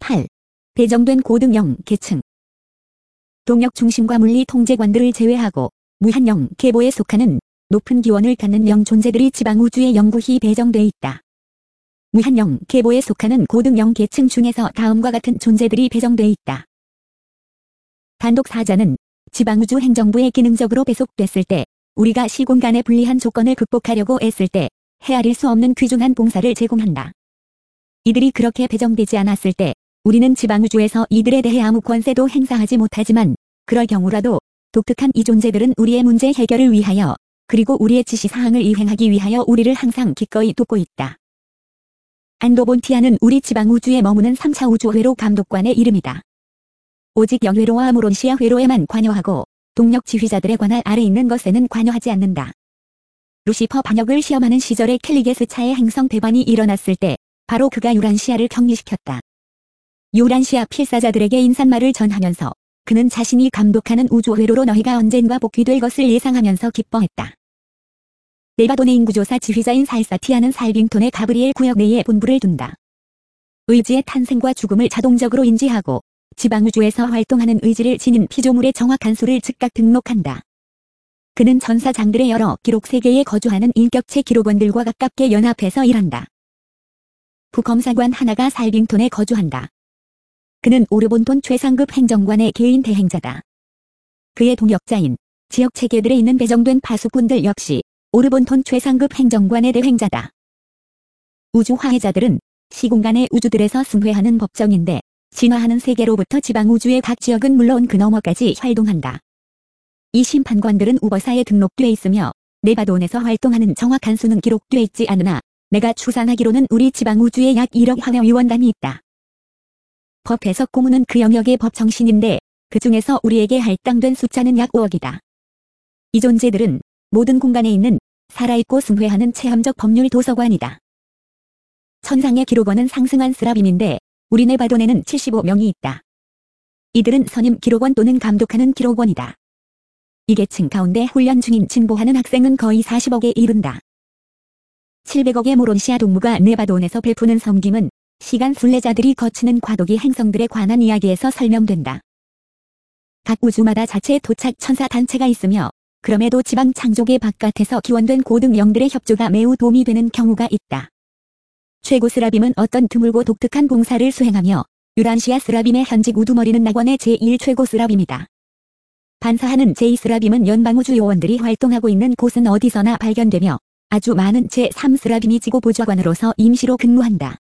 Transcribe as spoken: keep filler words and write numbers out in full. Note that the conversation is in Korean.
팔. 배정된 고등영 계층. 동력 중심과 물리 통제관들을 제외하고 무한영 계보에 속하는 높은 기원을 갖는 영 존재들이 지방우주에 영구히 배정돼 있다. 무한영 계보에 속하는 고등영 계층 중에서 다음과 같은 존재들이 배정돼 있다. 단독 사자는 지방우주 행정부에 기능적으로 배속됐을 때, 우리가 시공간의 불리한 조건을 극복하려고 애쓸 때 헤아릴 수 없는 귀중한 봉사를 제공한다. 이들이 그렇게 배정되지 않았을 때 우리는 지방우주에서 이들에 대해 아무 권세도 행사하지 못하지만, 그럴 경우라도 독특한 이 존재들은 우리의 문제 해결을 위하여 그리고 우리의 지시사항을 이행하기 위하여 우리를 항상 기꺼이 돕고 있다. 안도본티아는 우리 지방우주에 머무는 삼 차 우주회로 감독관의 이름이다. 오직 영회로와 아무론시아 회로에만 관여하고 동력 지휘자들에 관할 아래 있는 것에는 관여하지 않는다. 루시퍼 반역을 시험하는 시절에 캘리게스차의 행성 배반이 일어났을 때 바로 그가 유란시아를 격리시켰다. 유란시아 필사자들에게 인사말을 전하면서 그는 자신이 감독하는 우주회로로 너희가 언젠가 복귀될 것을 예상하면서 기뻐했다. 네바돈의 인구조사 지휘자인 살사티아는 살빙톤의 가브리엘 구역 내에 본부를 둔다. 의지의 탄생과 죽음을 자동적으로 인지하고 지방우주에서 활동하는 의지를 지닌 피조물의 정확한 수를 즉각 등록한다. 그는 전사장들의 여러 기록 세계에 거주하는 인격체 기록원들과 가깝게 연합해서 일한다. 부검사관 하나가 살빙톤에 거주한다. 그는 오르본톤 최상급 행정관의 개인 대행자다. 그의 동역자인 지역 체계들에 있는 배정된 파수꾼들 역시 오르본톤 최상급 행정관의 대행자다. 우주 화해자들은 시공간의 우주들에서 승회하는 법정인데, 진화하는 세계로부터 지방우주의 각 지역은 물론 그 너머까지 활동한다. 이 심판관들은 우버사에 등록돼 있으며 네바돈에서 활동하는 정확한 수는 기록돼 있지 않으나 내가 추산하기로는 우리 지방우주에 약 일억 화해위원단이 있다. 법 해석 고문은 그 영역의 법 정신인데 그 중에서 우리에게 할당된 숫자는 약 오억이다. 이 존재들은 모든 공간에 있는 살아있고 승회하는 체험적 법률 도서관이다. 천상의 기록원은 상승한 스라빔인데 우리 네바돈에는 칠십오 명이 있다. 이들은 선임 기록원 또는 감독하는 기록원이다. 이 계층 가운데 훈련 중인 진보하는 학생은 거의 사십억에 이른다. 칠백억의 모론시아 동무가 네바돈에서 베푸는 섬김은 시간 순례자들이 거치는 과도기 행성들에 관한 이야기에서 설명된다. 각 우주마다 자체 도착 천사 단체가 있으며 그럼에도 지방 창조계 바깥에서 기원된 고등 영들의 협조가 매우 도움이 되는 경우가 있다. 최고 스라빔은 어떤 드물고 독특한 봉사를 수행하며 유란시아 스라빔의 현직 우두머리는 낙원의 제일 최고 스라빔이다. 반사하는 제이 스라빔은 연방우주 요원들이 활동하고 있는 곳은 어디서나 발견되며 아주 많은 제삼 스라빔이 지구 보좌관으로서 임시로 근무한다.